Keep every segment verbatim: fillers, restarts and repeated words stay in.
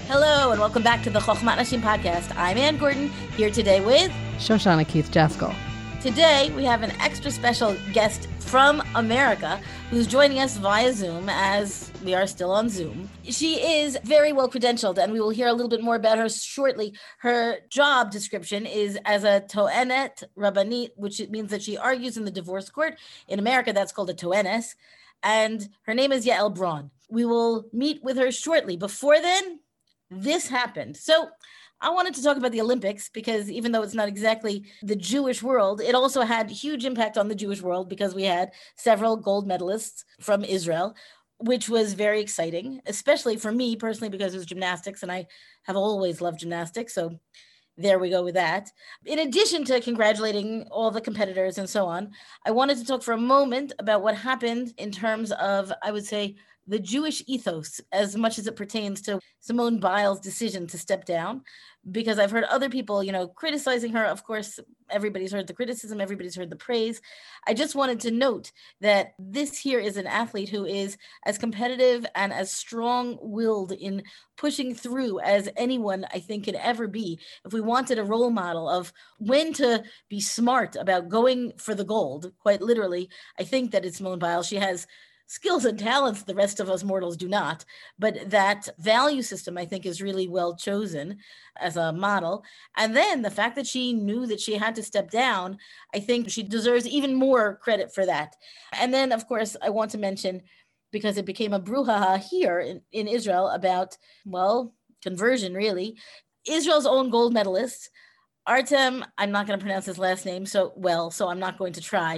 Hello, and welcome back to the Chochmat Nashim podcast. I'm Ann Gordon, here today with Shoshana Keith Jaskol. Today, we have an extra special guest from America who's joining us via Zoom, as we are still on Zoom. She is very well credentialed, and we will hear a little bit more about her shortly. Her job description is as a toenet rabbanit, which means that she argues in the divorce court. In America, that's called a toenes. And her name is Yael Braun. We will meet with her shortly. Before then, this happened. So I wanted to talk about the Olympics because even though it's not exactly the Jewish world, it also had huge impact on the Jewish world because we had several gold medalists from Israel, which was very exciting, especially for me personally because it was gymnastics and I have always loved gymnastics. So there we go with that. In addition to congratulating all the competitors and so on, I wanted to talk for a moment about what happened in terms of, I would say, the Jewish ethos as much as it pertains to Simone Biles' decision to step down, because I've heard other people, you know, criticizing her. Of course, everybody's heard the criticism, everybody's heard the praise. I just wanted to note that this here is an athlete who is as competitive and as strong-willed in pushing through as anyone I think could ever be. If we wanted a role model of when to be smart about going for the gold, quite literally, I think that it's Simone Biles. She has skills and talents the rest of us mortals do not, but that value system I think is really well chosen as a model. And then the fact that she knew that she had to step down, I think she deserves even more credit for that. And then of course I want to mention, because it became a brouhaha here in, in Israel about, well, conversion really, Israel's own gold medalist, Artem, I'm not going to pronounce his last name so well, so I'm not going to try.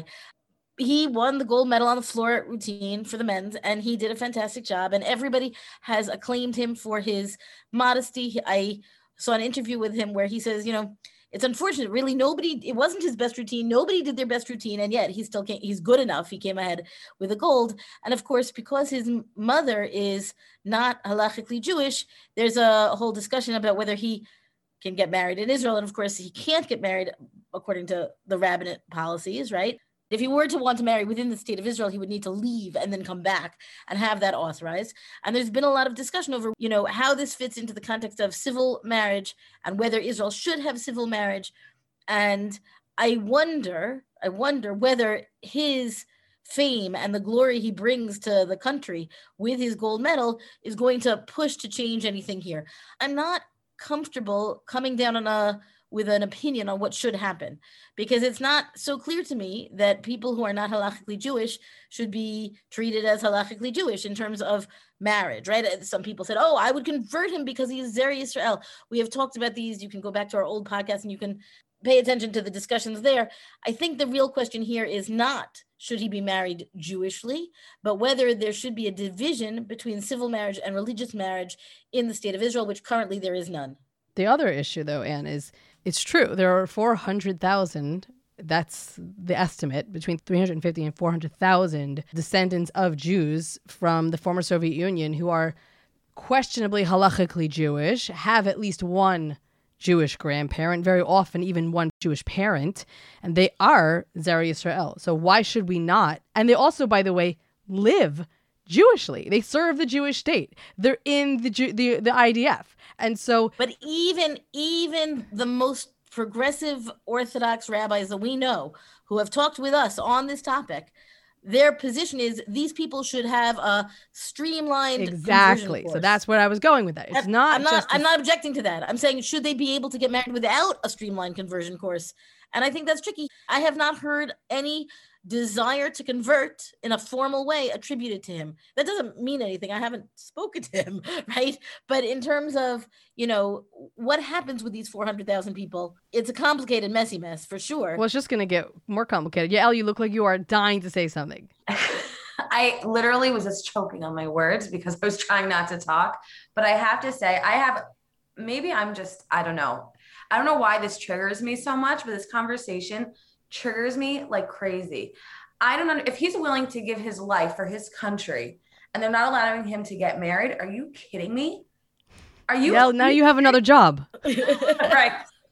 He won the gold medal on the floor routine for the men's, and he did a fantastic job. And everybody has acclaimed him for his modesty. I saw an interview with him where he says, you know, it's unfortunate, really, nobody, it wasn't his best routine. Nobody did their best routine, and yet he still came, he's good enough. He came ahead with a gold. And of course, because his mother is not halachically Jewish, there's a whole discussion about whether he can get married in Israel. And of course, he can't get married according to the rabbinate policies, right? If he were to want to marry within the state of Israel, he would need to leave and then come back and have that authorized. And there's been a lot of discussion over, you know, how this fits into the context of civil marriage and whether Israel should have civil marriage. And I wonder, I wonder whether his fame and the glory he brings to the country with his gold medal is going to push to change anything here. I'm not comfortable coming down on a with an opinion on what should happen, because it's not so clear to me that people who are not halachically Jewish should be treated as halachically Jewish in terms of marriage, right? Some people said, oh, I would convert him because he is Zeri Yisrael. We have talked about these. You can go back to our old podcast and you can pay attention to the discussions there. I think the real question here is not should he be married Jewishly, but whether there should be a division between civil marriage and religious marriage in the state of Israel, which currently there is none. The other issue, though, Anne, is it's true. There are four hundred thousand, that's the estimate, between three hundred fifty and four hundred thousand descendants of Jews from the former Soviet Union who are questionably halachically Jewish, have at least one Jewish grandparent, very often even one Jewish parent, and they are Zeri Yisrael. So why should we not? And they also, by the way, live Jewishly. They serve the Jewish state. They're in the the, the I D F. And so, but even even the most progressive Orthodox rabbis that we know who have talked with us on this topic, their position is these people should have a streamlined exactly. So that's where I was going with that. It's and not. I'm not. Just I'm not objecting to that. I'm saying should they be able to get married without a streamlined conversion course? And I think that's tricky. I have not heard any desire to convert in a formal way attributed to him. That doesn't mean anything. I haven't spoken to him, right? But in terms of, you know, what happens with these four hundred thousand people, it's a complicated, messy mess for sure. Well, it's just going to get more complicated. Yael, you look like you are dying to say something. I literally was just choking on my words because I was trying not to talk. But I have to say, I have, maybe I'm just, I don't know. I don't know why this triggers me so much, but this conversation triggers me like crazy. I don't know if he's willing to give his life for his country and they're not allowing him to get married. Are you kidding me? Are you? Yeah, now you have another job. Right.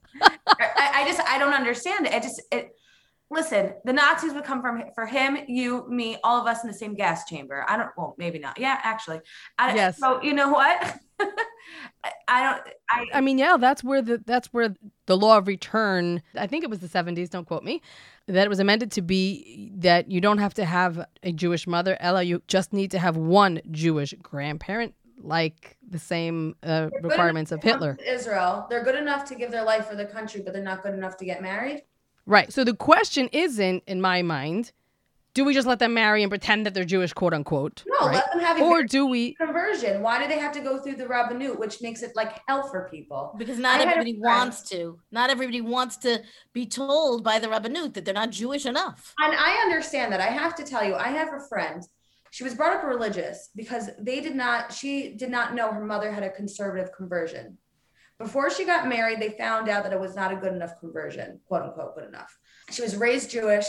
I, I just, I don't understand it. I just, it, listen, the Nazis would come from for him, you, me, all of us in the same gas chamber. I don't, well, maybe not. Yeah, actually. I, yes. So you know what? I, I don't. I, I mean, yeah, that's where the that's where the law of return. I think it was the seventies. Don't quote me. That it was amended to be that you don't have to have a Jewish mother. Ella, you just need to have one Jewish grandparent, like the same uh, requirements of Hitler. Israel, they're good enough to give their life for the country, but they're not good enough to get married. Right. So the question isn't, in my mind, do we just let them marry and pretend that they're Jewish, quote unquote? No, right? let them have a or do we conversion. Why do they have to go through the rabbanut, which makes it like hell for people? Because not I everybody wants to. Not everybody wants to be told by the rabbanut that they're not Jewish enough. And I understand that. I have to tell you, I have a friend. She was brought up religious because they did not. She did not know her mother had a conservative conversion. Before she got married, they found out that it was not a good enough conversion, quote unquote, good enough. She was raised Jewish.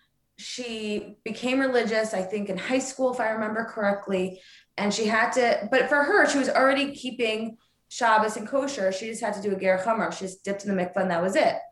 She became religious, I think, in high school, if I remember correctly. And she had to, but for her, she was already keeping Shabbos and kosher. She just had to do a ger chomer. She just dipped in the mikvah and that was it.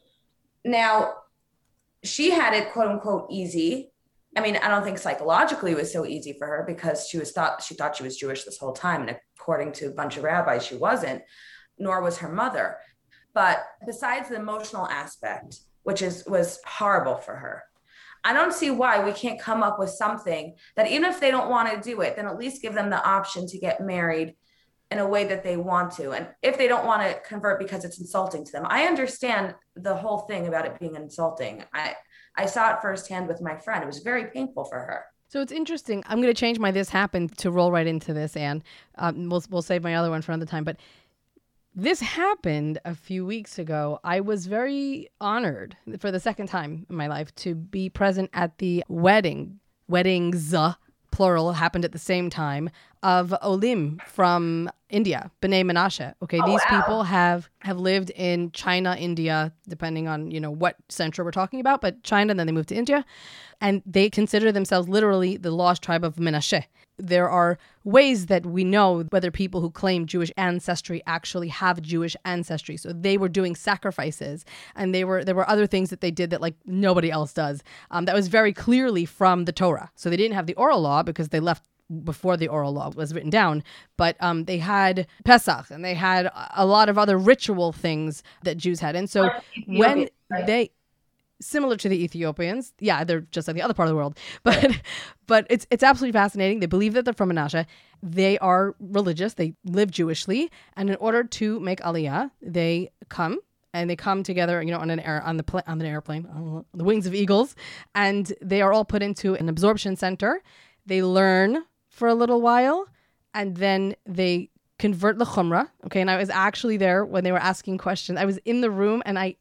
Now, she had it, quote unquote, easy. I mean, I don't think psychologically it was so easy for her because she was thought she thought she was Jewish this whole time. And according to a bunch of rabbis, she wasn't, nor was her mother. But besides the emotional aspect, which is was horrible for her, I don't see why we can't come up with something that even if they don't want to do it, then at least give them the option to get married in a way that they want to. And if they don't want to convert because it's insulting to them, I understand the whole thing about it being insulting. I, I saw it firsthand with my friend. It was very painful for her. So it's interesting. I'm going to change my this happened to roll right into this, Anne. Um, we'll, we'll save my other one for another time. But this happened a few weeks ago. I was very honored for the second time in my life to be present at the wedding, weddings, uh, plural, happened at the same time, of Olim from India, B'nai Menashe. Okay, oh, these wow. people have, have lived in China, India, depending on, you know, what century we're talking about, but China, and then they moved to India. And they consider themselves literally the lost tribe of Menashe. There are ways that we know whether people who claim Jewish ancestry actually have Jewish ancestry. So they were doing sacrifices, and they were there were other things that they did that like nobody else does. Um, that was very clearly from the Torah. So they didn't have the oral law because they left before the oral law was written down, but um, they had Pesach and they had a lot of other ritual things that Jews had. And so when they... Similar to the Ethiopians. Yeah, they're just like the other part of the world. But but it's it's absolutely fascinating. They believe that they're from Menashe. They are religious. They live Jewishly. And in order to make Aliyah, they come and they come together, you know, on an air on the pl- on an airplane, on the wings of eagles, and they are all put into an absorption center. They learn for a little while, and then they convert the Chumrah. Okay, and I was actually there when they were asking questions. I was in the room, and I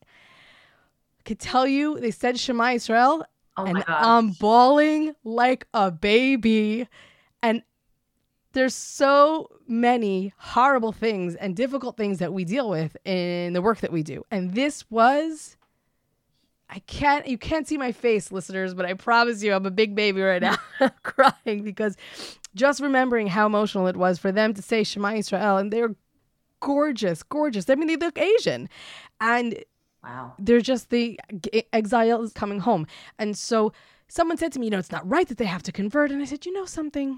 could tell you, they said Shema Yisrael, oh and I'm bawling like a baby. And there's so many horrible things and difficult things that we deal with in the work that we do. And this was, I can't, you can't see my face, listeners, but I promise you I'm a big baby right now. I'm crying because just remembering how emotional it was for them to say Shema Yisrael, and they're gorgeous, gorgeous. I mean, they look Asian. And wow. They're just the exile is coming home. And so someone said to me, you know, it's not right that they have to convert. And I said, you know something?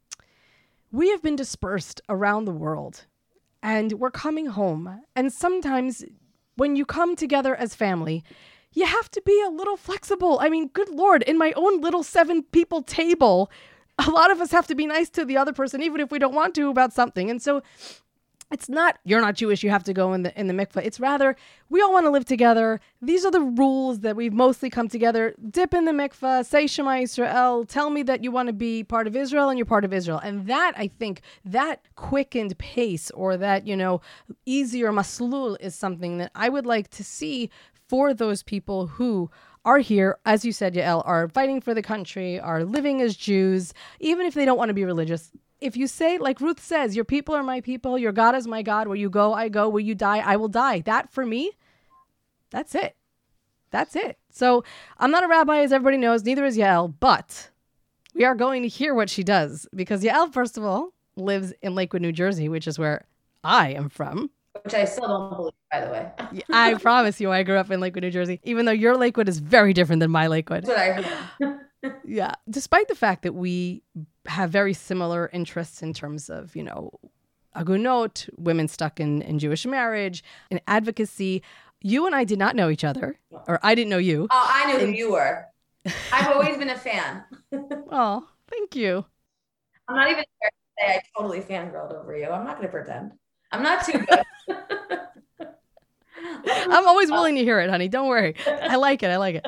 We have been dispersed around the world and we're coming home. And sometimes when you come together as family, you have to be a little flexible. I mean, good Lord, in my own little seven people table, a lot of us have to be nice to the other person, even if we don't want to about something. And so it's not, you're not Jewish, you have to go in the in the mikveh. It's rather, we all want to live together. These are the rules that we've mostly come together. Dip in the mikveh, say Shema Yisrael, tell me that you want to be part of Israel and you're part of Israel. And that, I think, that quickened pace or that, you know, easier maslul is something that I would like to see for those people who are here, as you said, Yael, are fighting for the country, are living as Jews, even if they don't want to be religious. If you say, like Ruth says, your people are my people, your God is my God, where you go, I go, where you die, I will die. That, for me, that's it. That's it. So I'm not a rabbi, as everybody knows, neither is Yael, but we are going to hear what she does. Because Yael, first of all, lives in Lakewood, New Jersey, which is where I am from. Which I still don't believe, by the way. I promise you, I grew up in Lakewood, New Jersey, even though your Lakewood is very different than my Lakewood. That's what I heard. Yeah. Despite the fact that we have very similar interests in terms of, you know, agunot, women stuck in, in Jewish marriage, in advocacy. You and I did not know each other, or I didn't know you. Oh, I knew and- who you were. I've always been a fan. Oh, thank you. I'm not even scared to say I totally fangirled over you. I'm not going to pretend. I'm not too good. I'm always willing to hear it, honey. Don't worry. I like it. I like it.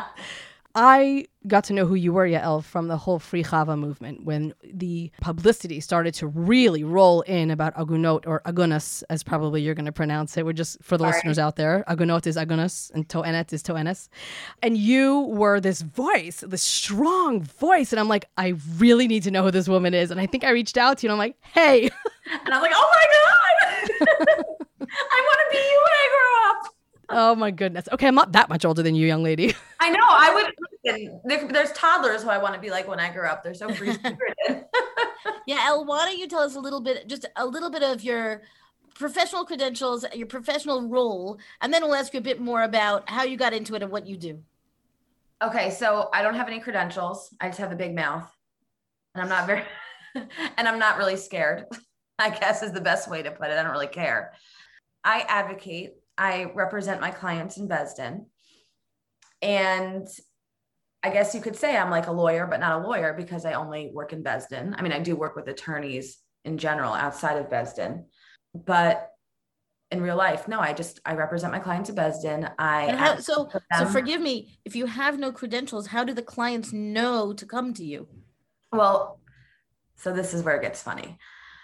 I got to know who you were, Yael, from the whole Free Chava movement when the publicity started to really roll in about agunot, or agunas, as probably you're going to pronounce it. We're just, for the Sorry. listeners out there, agunot is agunas and toenet is toenes. And you were this voice, this strong voice. And I'm like, I really need to know who this woman is. And I think I reached out to you and I'm like, hey. And I'm like, oh my God. I want to be you when I grow up. Oh my goodness. Okay, I'm not that much older than you, young lady. I know. I would. There, there's toddlers who I want to be like when I grow up. They're so free spirited. Yeah, El, why don't you tell us a little bit, just a little bit of your professional credentials, your professional role, and then we'll ask you a bit more about how you got into it and what you do. Okay, so I don't have any credentials. I just have a big mouth, and I'm not very, and I'm not really scared, I guess is the best way to put it. I don't really care. I advocate. I represent my clients in Beis Din. And I guess you could say I'm like a lawyer, but not a lawyer because I only work in Beis Din. I mean, I do work with attorneys in general outside of Beis Din, but in real life, no, I just, I represent my clients in Beis Din. I And how, so, advocate for so them. forgive me, if you have no credentials, how do the clients know to come to you? Well, so this is where it gets funny.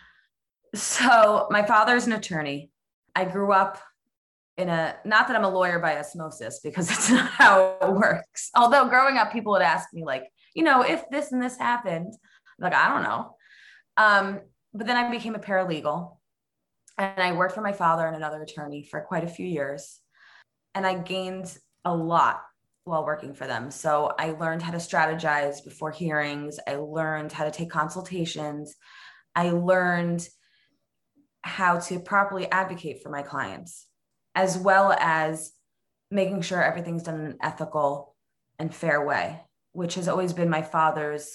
So my father's an attorney. I grew up in a, not that I'm a lawyer by osmosis, because that's not how it works. Although growing up, people would ask me like, you know, if this and this happened, like, I don't know. Um, but then I became a paralegal and I worked for my father and another attorney for quite a few years. And I gained a lot while working for them. So I learned how to strategize before hearings. I learned how to take consultations. I learned how to properly advocate for my clients, as well as making sure everything's done in an ethical and fair way, which has always been my father's,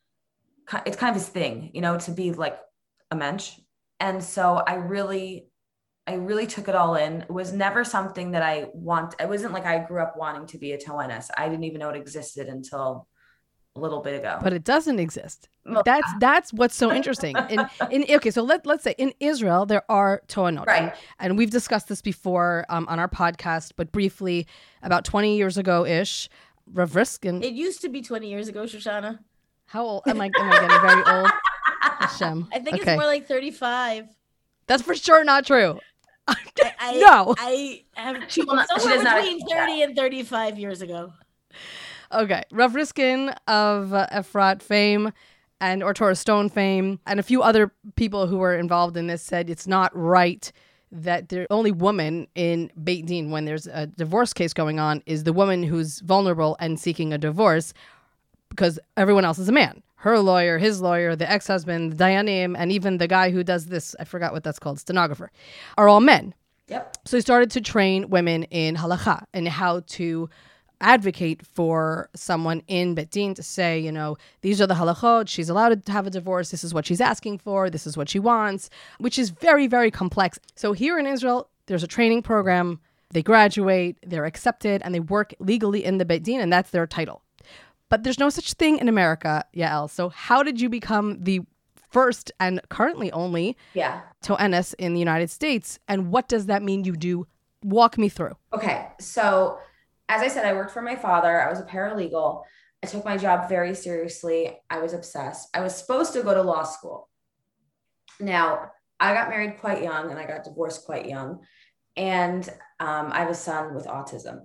it's kind of his thing, you know, to be like a mensch. And so I really, I really took it all in. It was never something that I want. It wasn't like I grew up wanting to be a toenes. I didn't even know it existed until a little bit ago. But it doesn't exist. That's that's what's so interesting. In in okay, so let let's say in Israel there are toanot, Right. and, and we've discussed this before um, on our podcast, but briefly about twenty years ago ish, Rav Riskin. It used to be twenty years ago, Shoshana. How old am I? Am I getting very old? Hashem. I think Okay. it's more like thirty-five. That's for sure not true. I, I, No. I have She will not- she somewhere does not between accept that. thirty and thirty-five years ago. Okay, Rav Riskin of uh, Efrat fame and or Torah Stone fame and a few other people who were involved in this said it's not right that the only woman in Beit Din when there's a divorce case going on is the woman who's vulnerable and seeking a divorce because everyone else is a man. Her lawyer, his lawyer, the ex-husband, the Dayanim, and even the guy who does this, I forgot what that's called, stenographer, are all men. Yep. So he started to train women in halakha and how to advocate for someone in Beit Din to say, you know, these are the halachot, she's allowed to have a divorce, this is what she's asking for, this is what she wants, which is very, very complex. So here in Israel, there's a training program, they graduate, they're accepted, and they work legally in the Beit Din, and that's their title. But there's no such thing in America, Yael. So how did you become the first and currently only Yeah. toenes in the United States, and what does that mean you do? Walk me through. Okay. So as I said, I worked for my father. I was a paralegal. I took my job very seriously. I was obsessed. I was supposed to go to law school. Now, I got married quite young and I got divorced quite young. And um, I have a son with autism.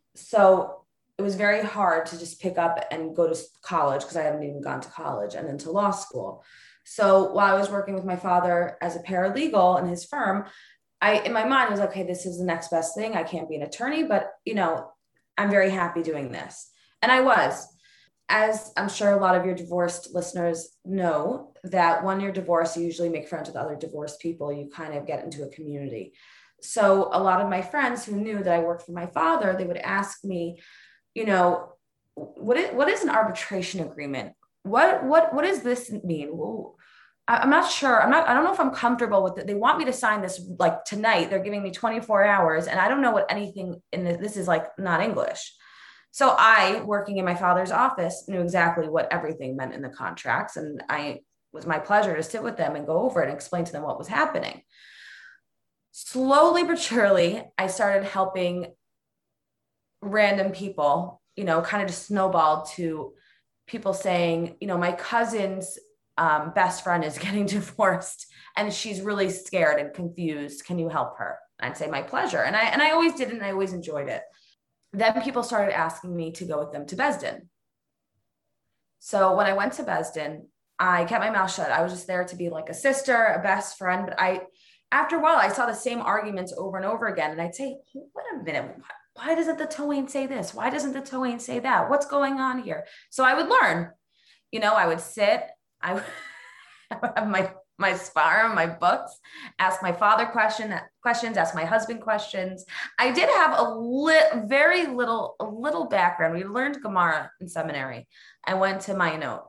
So it was very hard to just pick up and go to college because I haven't even gone to college and then to law school. So while I was working with my father as a paralegal in his firm, I, in my mind was, okay, this is the next best thing. I can't be an attorney, but you know, I'm very happy doing this. And I was, as I'm sure a lot of your divorced listeners know, that when you're divorced, you usually make friends with other divorced people. You kind of get into a community. So a lot of my friends who knew that I worked for my father, they would ask me, you know, what is, what is an arbitration agreement? What, what, what does this mean? Well, I'm not sure. I'm not, I don't know if I'm comfortable with it. They want me to sign this like tonight. They're giving me twenty-four hours and I don't know what anything in this, this is like not English. So I, working in my father's office, knew exactly what everything meant in the contracts. And I, it was my pleasure to sit with them and go over it and explain to them what was happening. Slowly but surely, I started helping random people, you know, kind of just snowballed to people saying, you know, my cousin's um, best friend is getting divorced and she's really scared and confused. Can you help her? I'd say my pleasure. And I, and I always did, and I always enjoyed it. Then people started asking me to go with them to Beis Din. So when I went to Beis Din, I kept my mouth shut. I was just there to be like a sister, a best friend. But I, after a while, I saw the same arguments over and over again. And I'd say, wait a minute, why doesn't the Tohen say this? Why doesn't the Tohen say that? What's going on here? So I would learn, you know, I would sit, I would, I would have my, my sparring, my books, ask my father question, questions, ask my husband questions. I did have a li- very little, a little background. We learned Gemara in seminary. I went to Ma'ayanot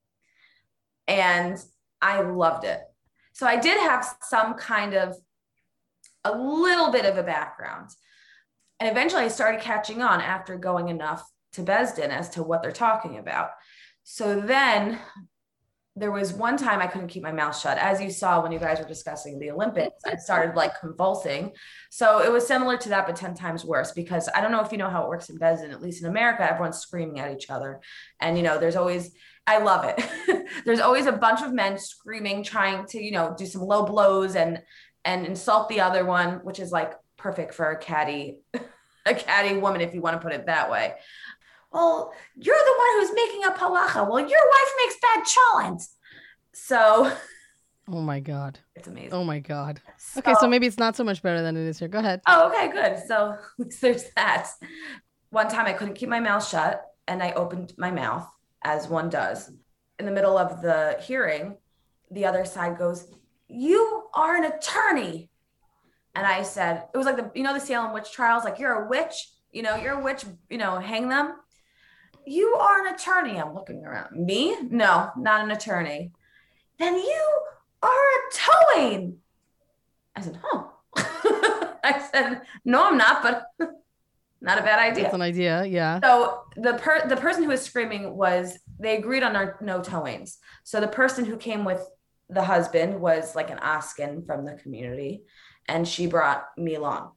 and I loved it. So I did have some kind of a little bit of a background. And eventually I started catching on after going enough to Beis Din as to what they're talking about. So then there was one time I couldn't keep my mouth shut. As you saw when you guys were discussing the Olympics, I started like convulsing. So it was similar to that, but ten times worse, because I don't know if you know how it works in Beis Din, at least in America, everyone's screaming at each other. And, you know, there's always, I love it. There's always a bunch of men screaming, trying to, you know, do some low blows and, and insult the other one, which is like perfect for a catty, a catty woman, if you want to put it that way. Well, you're the one who's making up halacha. Well, your wife makes bad cholent. So. Oh my God. It's amazing. Oh my God. So, okay. So maybe it's not so much better than it is here. Go ahead. Oh, okay, good. So there's that. One time I couldn't keep my mouth shut and I opened my mouth, as one does. In the middle of the hearing, the other side goes, "You are an attorney." And I said, it was like the, you know, the Salem witch trials, like you're a witch, you know, you're a witch, you know, hang them. "You are an attorney." I'm looking around. Me? No, not an attorney. "Then you are a Tohen." I said, "Huh." I said, "No, I'm not, but not a bad idea." That's an idea, yeah. So the per- the person who was screaming was, they agreed on our no Tohens. So the person who came with the husband was like an Askin from the community, and she brought me along.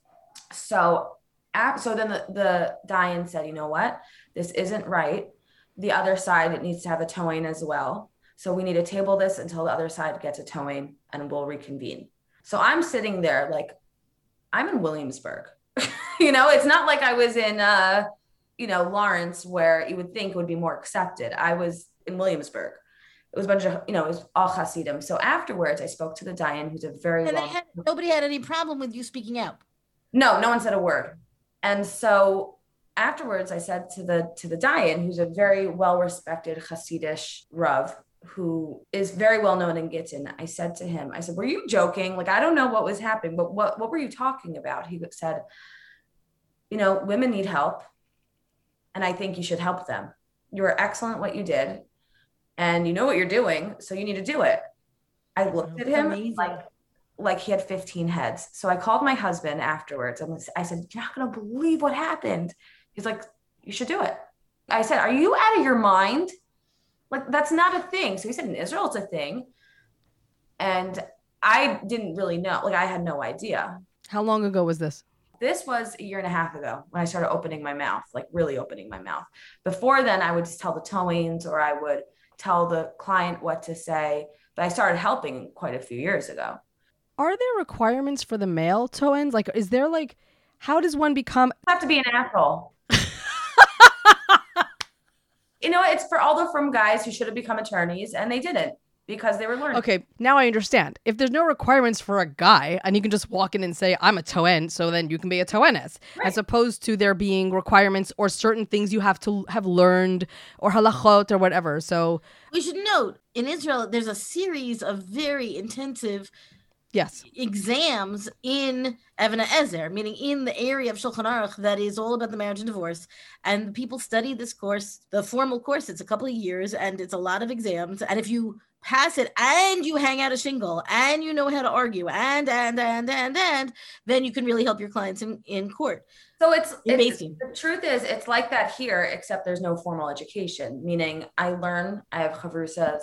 So So then the, the Dayan said, "You know what? This isn't right. The other side, it needs to have a Tohen as well. So we need to table this until the other side gets a Tohen and we'll reconvene." So I'm sitting there like, I'm in Williamsburg. You know, it's not like I was in, uh, you know, Lawrence, where you would think it would be more accepted. I was in Williamsburg. It was a bunch of, you know, it was all Hasidim. So afterwards, I spoke to the Dayan, who's a very and long... had, nobody had any problem with you speaking out? No, no one said a word. And so afterwards, I said to the to the Dayan, who's a very well-respected Hasidish Rav, who is very well known in Gittin, I said to him, I said, "Were you joking? Like, I don't know what was happening, but what, what were you talking about?" He said, "You know, women need help, and I think you should help them. You were excellent at what you did, and you know what you're doing, so you need to do it." I looked at him Amazing. like, like he had fifteen heads. So I called my husband afterwards. And I said, "You're not going to believe what happened." He's like, "You should do it." I said, "Are you out of your mind? Like, that's not a thing." So he said, "In Israel, it's a thing." And I didn't really know. Like, I had no idea. How long ago was this? This was a year and a half ago when I started opening my mouth, like really opening my mouth. Before then, I would just tell the Tohens or I would tell the client what to say. But I started helping quite a few years ago. Are there requirements for the male Tohens? Like, is there like, how does one become? You have to be an asshole. You know, it's for all the from guys who should have become attorneys and they didn't because they were learning. Okay, now I understand. If there's no requirements for a guy and you can just walk in and say, "I'm a Tohen," so then you can be a Tohenes, right. As opposed to there being requirements or certain things you have to have learned or halachot or whatever. So we should note in Israel, there's a series of very intensive Yes. exams in Even HaEzer, meaning in the area of Shulchan Aruch that is all about the marriage and divorce. And people study this course, the formal course. It's a couple of years and it's a lot of exams. And if you pass it and you hang out a shingle and you know how to argue and, and, and, and, and, then you can really help your clients in, in court. So it's, In it's Beis Din. the truth is it's like that here, except there's no formal education, meaning I learn, I have chavrusas,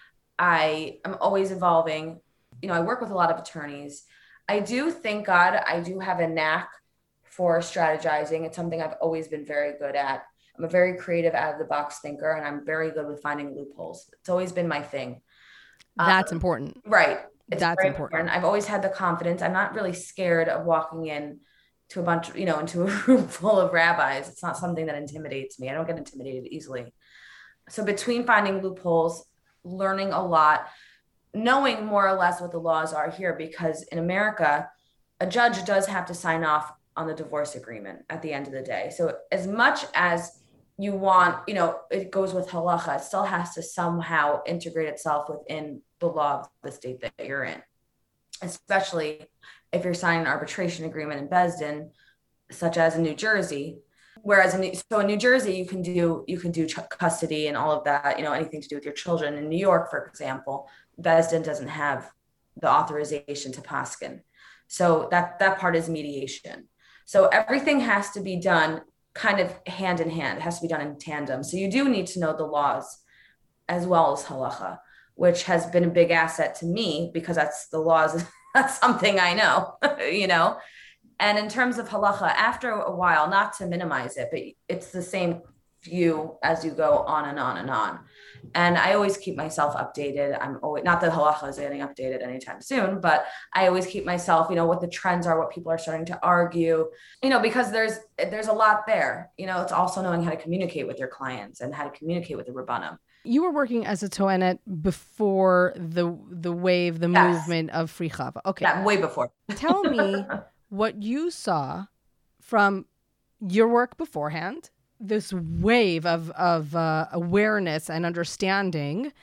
I am always evolving. You know, I work with a lot of attorneys. I do, thank God, I do have a knack for strategizing. It's something I've always been very good at. I'm a very creative, out of the box thinker, and I'm very good with finding loopholes. It's always been my thing. That's um, important. Right. It's That's very important. important. I've always had the confidence. I'm not really scared of walking in to a bunch of, you know, into a room full of rabbis. It's not something that intimidates me. I don't get intimidated easily. So between finding loopholes, learning a lot, knowing more or less what the laws are here, because in America, a judge does have to sign off on the divorce agreement at the end of the day. So as much as you want, you know, it goes with halacha, it still has to somehow integrate itself within the law of the state that you're in, especially if you're signing an arbitration agreement in Beis Din, such as in New Jersey. Whereas in, so in New Jersey, you can do, you can do ch- custody and all of that, you know, anything to do with your children. In New York, for example, Beis Din doesn't have the authorization to paskin. So that, that part is mediation. So everything has to be done kind of hand in hand. It has to be done in tandem. So you do need to know the laws as well as halacha, which has been a big asset to me because that's the laws. That's something I know, you know? And in terms of halacha, after a while, not to minimize it, but it's the same view as you go on and on and on. And I always keep myself updated. I'm always, not that halacha is getting updated anytime soon, but I always keep myself, you know, what the trends are, what people are starting to argue, you know, because there's, there's a lot there. You know, it's also knowing how to communicate with your clients and how to communicate with the Rabbanim. You were working as a Toenet before the the wave, the Yes. movement of Free Chava. Okay. Yeah, way before. Tell me what you saw from your work beforehand, this wave of, of uh, awareness and understanding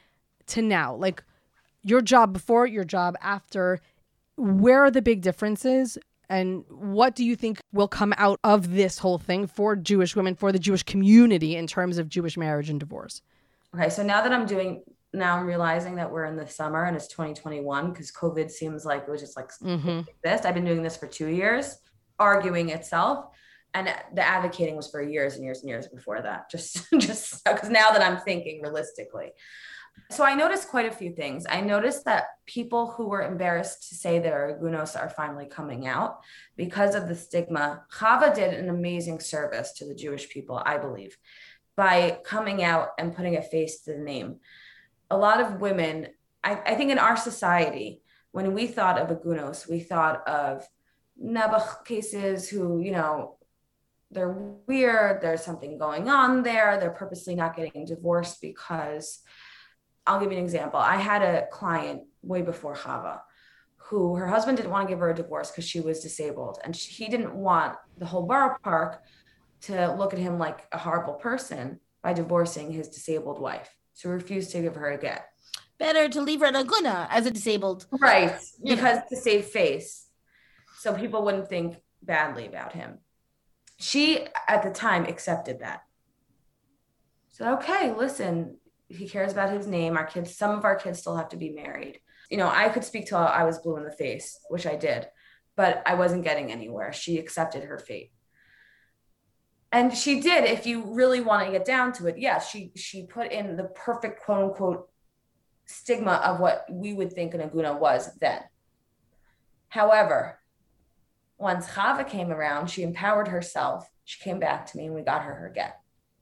to now, like your job before, your job after. Where are the big differences? And what do you think will come out of this whole thing for Jewish women, for the Jewish community in terms of Jewish marriage and divorce? Okay, so now that I'm doing, now I'm realizing that we're in the summer and it's twenty twenty-one because COVID seems like it was just like Mm-hmm. this. I've been doing this for two years, arguing itself. And the advocating was for years and years and years before that, just, just because now that I'm thinking realistically. So I noticed quite a few things. I noticed that people who were embarrassed to say their agunos are finally coming out because of the stigma. Chava did an amazing service to the Jewish people, I believe, by coming out and putting a face to the name. A lot of women, I, I think in our society, when we thought of agunos, we thought of nebuch cases who, you know, they're weird, there's something going on there, they're purposely not getting divorced because, I'll give you an example. I had a client way before Chava who her husband didn't want to give her a divorce because she was disabled. And she, he didn't want the whole borough park to look at him like a horrible person by divorcing his disabled wife. So he refused to give her a get. Better to leave her an aguna as a disabled. Right, You know. because to save face. So people wouldn't think badly about him. She, at the time, accepted that. So, okay, listen, he cares about his name. Our kids, some of our kids still have to be married. You know, I could speak till I was blue in the face, which I did, but I wasn't getting anywhere. She accepted her fate. And she did, if you really want to get down to it, yes, she she put in the perfect quote unquote stigma of what we would think an aguna was then. However, once Chava came around, she empowered herself. She came back to me and we got her her get.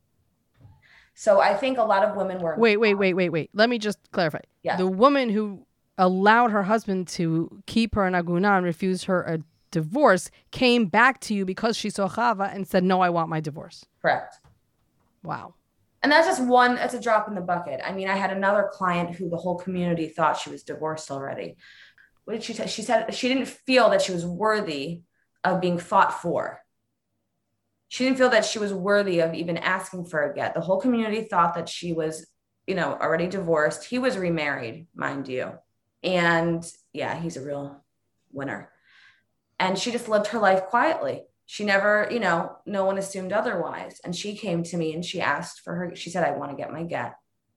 So I think a lot of women were. Wait, wait, wait, wait, wait. Let me just clarify. Yeah. The woman who allowed her husband to keep her in aguna and refused her a divorce came back to you because she saw Chava and said, no, I want my divorce. Correct. Wow. And that's just one, that's a drop in the bucket. I mean, I had another client who the whole community thought she was divorced already. What did she say? She said she didn't feel that she was worthy of being fought for. She didn't feel that she was worthy of even asking for a get. The whole community thought that she was, you know, already divorced. He was remarried, mind you. And yeah, he's a real winner. And she just lived her life quietly. She never, you know, no one assumed otherwise. And she came to me and she asked for her, she said, I want to get my get.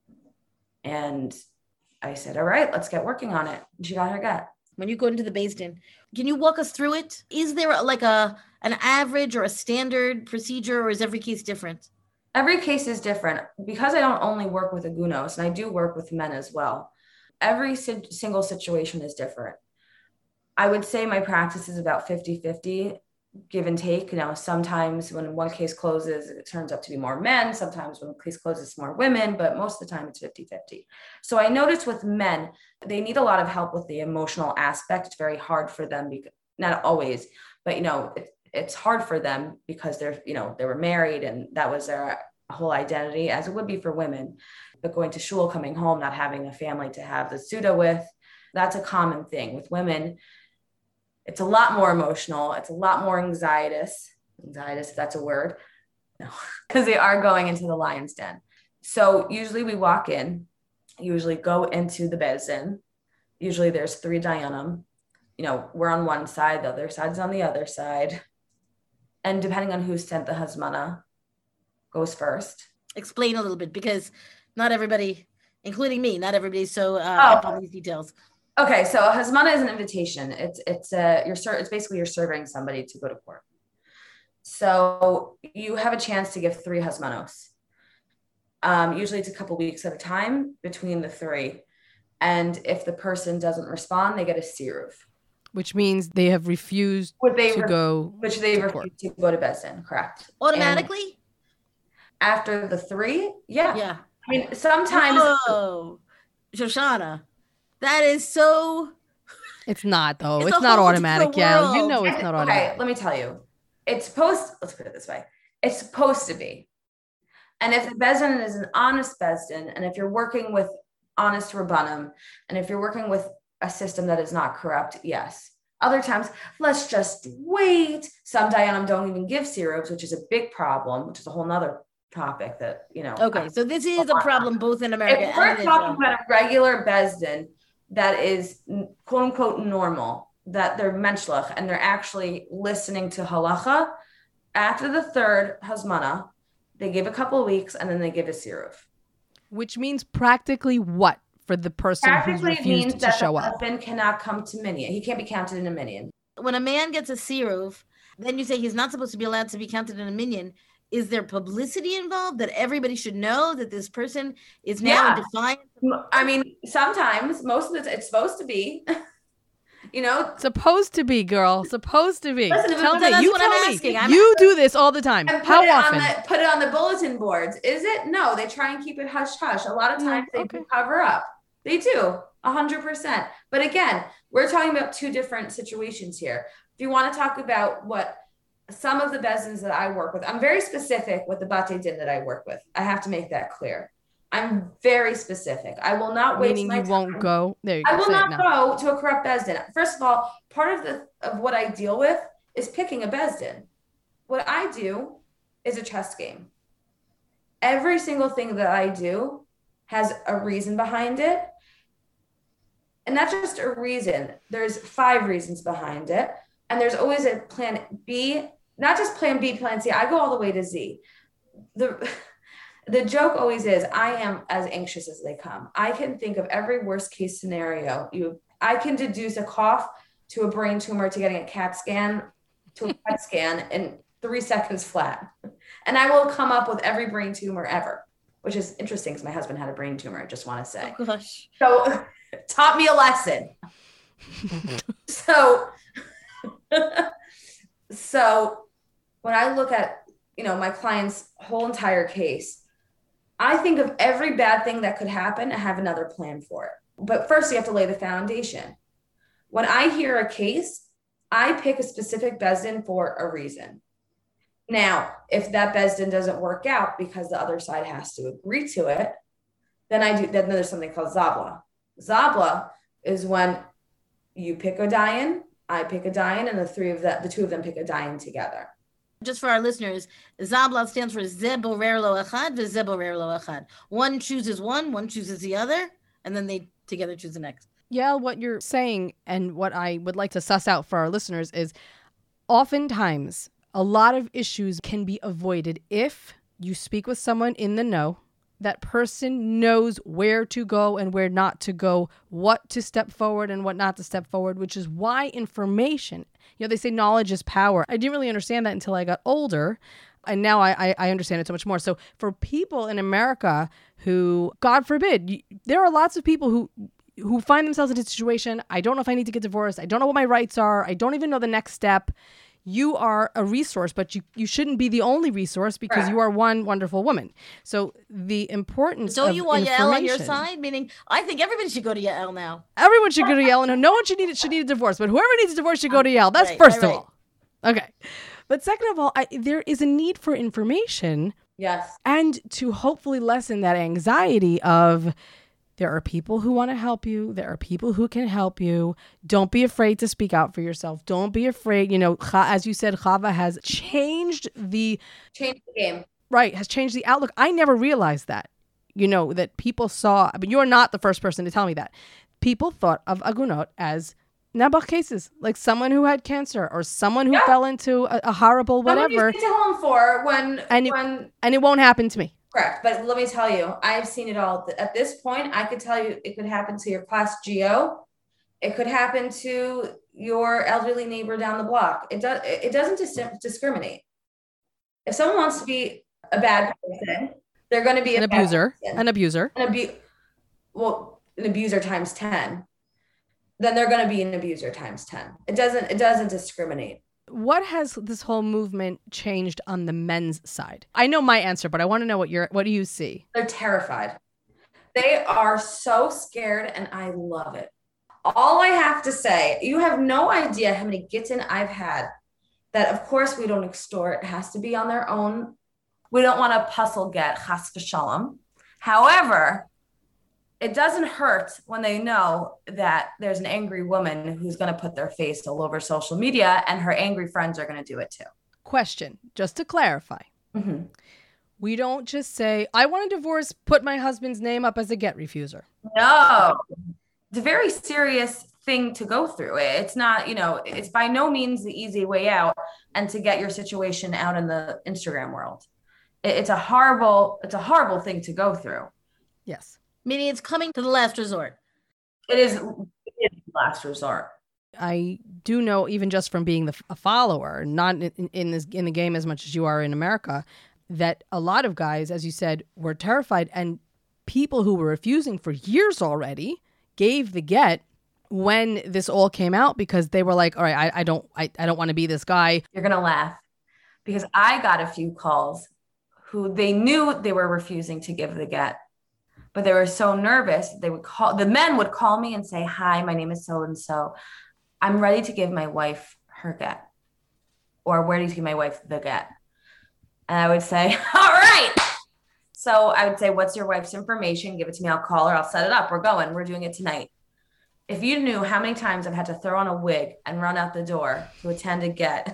And I said, all right, let's get working on it. And she got her get. When you go into the Beis Din, can you walk us through it? Is there like a an average or a standard procedure, or is every case different? Every case is different. Because I don't only work with agunos, and I do work with men as well. Every si- single situation is different. I would say my practice is about fifty-fifty, give and take. You know, sometimes when one case closes, it turns out to be more men. Sometimes when a case closes, it's more women, but most of the time it's fifty-fifty. So I noticed with men, they need a lot of help with the emotional aspect. It's very hard for them, because, not always, but, you know, it, it's hard for them because they're, you know, they were married and that was their whole identity, as it would be for women. But going to shul, coming home, not having a family to have the Suda with, that's a common thing. With women, it's a lot more emotional. It's a lot more anxietous, anxietous, if that's a word, no, because they are going into the lion's den. So usually we walk in, usually go into the Beis Din. Usually there's three dayanim. You know, we're on one side, the other side's on the other side. And depending on who sent the hazmana, goes first. Explain a little bit, because not everybody, including me, not everybody's so uh, Oh. up on these details. Okay, so a hazmana is an invitation. It's it's a you're ser- it's basically you're serving somebody to go to court. So you have a chance to give three hazmanos. Um, usually it's a couple weeks at a time between the three, and if the person doesn't respond, they get a siruv, Which means they have refused Would they to re- go which they to refuse court. to go to Beis Din, correct? Automatically? And after the three, yeah. Yeah. I mean, sometimes Oh, Shoshana, that is so. It's not, though. It's It's, a not whole automatic, different yeah. You world. know it's not okay, automatic. let me tell you. It's supposed, let's put it this way. It's supposed to be. And if the Beis Din is an honest Beis Din, and if you're working with honest Rabbanim, and if you're working with a system that is not corrupt, yes. Other times, let's just wait. Some dayanim don't even give sirubs, which is a big problem, which is a whole nother topic that, you know. Okay, so this is a problem both in America If we're and in talking Israel. about a regular Beis Din that is quote unquote normal, that they're menschlich and they're actually listening to halacha, after the third hazmana, they give a couple of weeks and then they give a siruv. Which means practically what for the person who's Practically it refused means to that show the up? husband cannot come to minyan. He can't be counted in a minyan. When a man gets a siruv, then you say he's not supposed to be allowed to be counted in a minyan. Is there publicity involved that everybody should know that this person is now Yeah. in defiance? I mean, sometimes, most of the time, it's supposed to be. You know, Supposed to be, girl. Supposed to be. Listen, Tell but me. that's You what tell I'm me. asking. I'm- You do this all the time. and put How it often? on the put it on the bulletin boards. Is it? No, they try and keep it hush hush. A lot of Mm, times they okay. do cover up. They do, a hundred percent. But again, we're talking about two different situations here. If you want to talk about what some of the Beis Dins that I work with, I'm very specific with the Batei Din that I work with. I have to make that clear. I'm very specific. I will not waste Meaning my you time. won't go. There you go. I will Say it not now. go to a corrupt Beis Din. First of all, part of the of what I deal with is picking a Beis Din. What I do is a chess game. Every single thing that I do has a reason behind it. And not just a reason. There's five reasons behind it. And there's always a plan B, not just plan B, plan C. I go all the way to Z. The The joke always is, I am as anxious as they come. I can think of every worst case scenario. You, I can deduce a cough to a brain tumor to getting a CAT scan to a PET scan in three seconds flat. And I will come up with every brain tumor ever, which is interesting because my husband had a brain tumor, I just want to say. Oh, gosh. So taught me a lesson. so, so when I look at, you know, my client's whole entire case, I think of every bad thing that could happen and have another plan for it. But first you have to lay the foundation. When I hear a case, I pick a specific Beis Din for a reason. Now, if that Beis Din doesn't work out because the other side has to agree to it, then I do, then there's something called Zabla. Zabla is when you pick a dayan, I pick a dayan, and the three of them, the two of them pick a dayan together. Just for our listeners, Zabla stands for Ze Borer Lo Echad, Ze Borer Lo Echad. One chooses one, one chooses the other, and then they together choose the next. Yeah, what you're saying and what I would like to suss out for our listeners is oftentimes a lot of issues can be avoided if you speak with someone in the know. That person knows where to go and where not to go, what to step forward and what not to step forward, which is why information, you know, they say knowledge is power. I didn't really understand that until I got older. And now I, I, I understand it so much more. So for people in America who, God forbid, you, there are lots of people who who find themselves in a situation, I don't know if I need to get divorced. I don't know what my rights are. I don't even know the next step. You are a resource, but you, you shouldn't be the only resource because right. you are one wonderful woman. So the importance Don't of you want information, Yael on your side? Meaning, I think everybody should go to Yael now. Everyone should go to Yael. And no one should need, should need a divorce, but whoever needs a divorce should go to Yael. That's right, first right, of all. Okay. But second of all, I, there is a need for information. Yes. And to hopefully lessen that anxiety of there are people who want to help you. There are people who can help you. Don't be afraid to speak out for yourself. Don't be afraid. You know, as you said, Chava has changed the... Changed the game. Right, has changed the outlook. I never realized that, you know, that people saw... I mean, you're not the first person to tell me that. People thought of Agunot as Nabach cases, like someone who had cancer or someone who yeah. fell into a, a horrible whatever. What do you to home for when... And it, when... and it won't happen to me. Correct. But let me tell you, I've seen it all. At this point, I could tell you it could happen to your class G O. It could happen to your elderly neighbor down the block. It does. It doesn't dis- discriminate. If someone wants to be a bad person, they're going to be an a abuser. Bad person. An abuser. An abu- Well, an abuser times ten. Then they're going to be an abuser times ten. It doesn't. It doesn't discriminate. What has this whole movement changed on the men's side? I know my answer, but I want to know what you're, what do you see? They're terrified. They are so scared, and I love it. All I have to say, you have no idea how many gittin I've had that, of course, we don't extort. It has to be on their own. We don't want to puzzle get, chas v'shalom. However, it doesn't hurt when they know that there's an angry woman who's going to put their face all over social media and her angry friends are going to do it too. Question, just to clarify. Mm-hmm. We don't just say, I want a divorce, put my husband's name up as a get refuser. No, it's a very serious thing to go through. It's not, you know, it's by no means the easy way out and to get your situation out in the Instagram world. It's a horrible, it's a horrible thing to go through. Yes. Meaning it's coming to the last resort. It is, it is the last resort. I do know, even just from being the, a follower, not in, in this in the game as much as you are in America, that a lot of guys, as you said, were terrified. And people who were refusing for years already gave the get when this all came out because they were like, all right, I, I don't I, I don't want to be this guy. You're going to laugh because I got a few calls who they knew they were refusing to give the get. But they were so nervous, they would call, the men would call me and say, hi, my name is so-and-so. I'm ready to give my wife her get. Or where do you give my wife the get? And I would say, all right. So I would say, what's your wife's information? Give it to me. I'll call her. I'll set it up. We're going. We're doing it tonight. If you knew how many times I've had to throw on a wig and run out the door to attend a get.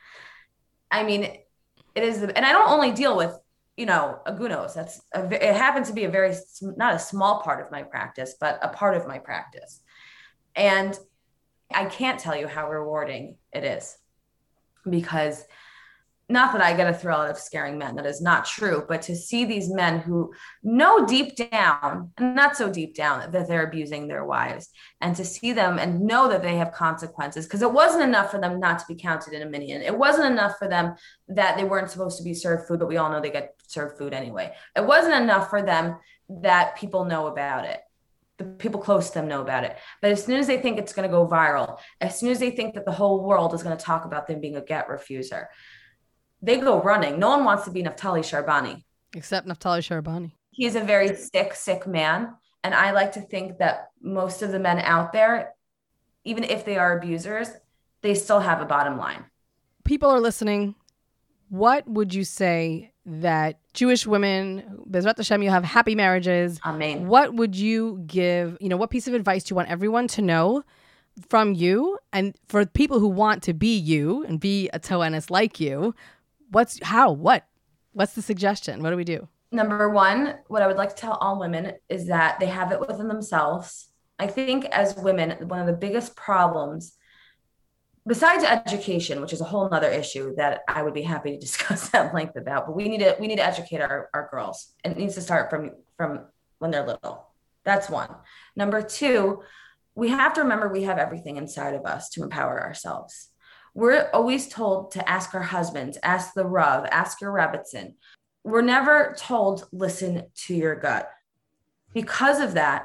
I mean, it is, and I don't only deal with, you know, agunos. That's a, it happens to be a very, not a small part of my practice, but a part of my practice. And I can't tell you how rewarding it is because not that I get a thrill out of scaring men. That is not true. But to see these men who know deep down, and not so deep down, that they're abusing their wives, and to see them and know that they have consequences, because it wasn't enough for them not to be counted in a minyan. It wasn't enough for them that they weren't supposed to be served food, but we all know they get served food anyway. It wasn't enough for them that people know about it. The people close to them know about it. But as soon as they think it's going to go viral, as soon as they think that the whole world is going to talk about them being a get refuser, they go running. No one wants to be Naftali Sharbani. Except Naftali Sharbani. He's a very sick, sick man. And I like to think that most of the men out there, even if they are abusers, they still have a bottom line. People are listening. What would you say that Jewish women, Bezrat Hashem, you have happy marriages. Amen. What would you give, you know, what piece of advice do you want everyone to know from you? And for people who want to be you and be a Toenis like you, what's, how, what, what's the suggestion? What do we do? Number one, what I would like to tell all women is that they have it within themselves. I think as women, one of the biggest problems, besides education, which is a whole nother issue that I would be happy to discuss at length about, but we need to we need to educate our, our girls. And it needs to start from, from when they're little. That's one. Number two, we have to remember we have everything inside of us to empower ourselves. We're always told to ask our husbands, ask the Rav, ask your Rebbitzin. We're never told, listen to your gut. Because of that,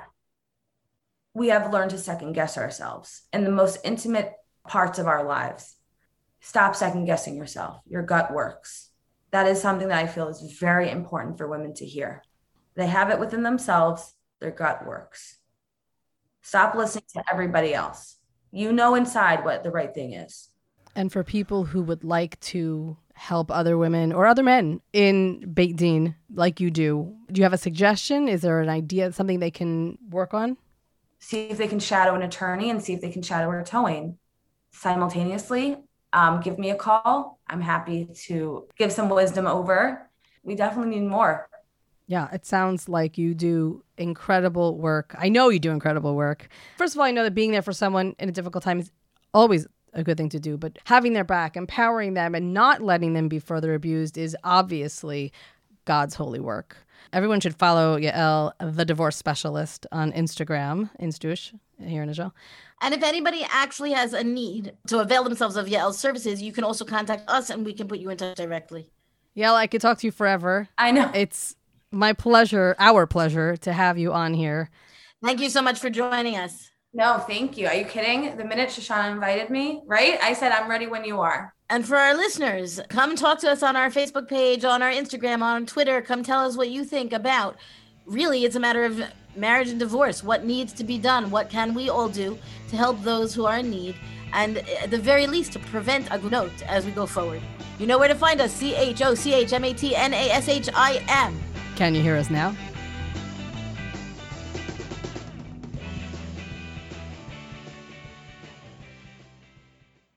we have learned to second guess ourselves in the most intimate parts of our lives. Stop second guessing yourself. Your gut works. That is something that I feel is very important for women to hear. They have it within themselves. Their gut works. Stop listening to everybody else. You know inside what the right thing is. And for people who would like to help other women or other men in Beit Din like you do, do you have a suggestion? Is there an idea, something they can work on? See if they can shadow an attorney and see if they can shadow a towing simultaneously. Um, give me a call. I'm happy to give some wisdom over. We definitely need more. Yeah, it sounds like you do incredible work. I know you do incredible work. First of all, I know that being there for someone in a difficult time is always a good thing to do, but having their back, empowering them, and not letting them be further abused is obviously God's holy work. Everyone should follow Yael, the divorce specialist, on Instagram, Instush, here in Israel. And if anybody actually has a need to avail themselves of Yael's services, you can also contact us and we can put you in touch directly. Yael, I could talk to you forever. I know. It's my pleasure, our pleasure, to have you on here. Thank you so much for joining us. No, thank you. Are you kidding? The minute Shoshana invited me, right? I said, I'm ready when you are. And for our listeners, come talk to us on our Facebook page, on our Instagram, on Twitter. Come tell us what you think about. Really, it's a matter of marriage and divorce. What needs to be done? What can we all do to help those who are in need? And at the very least, to prevent agunot as we go forward. You know where to find us. C H O C H M A T N A S H I M. Can you hear us now?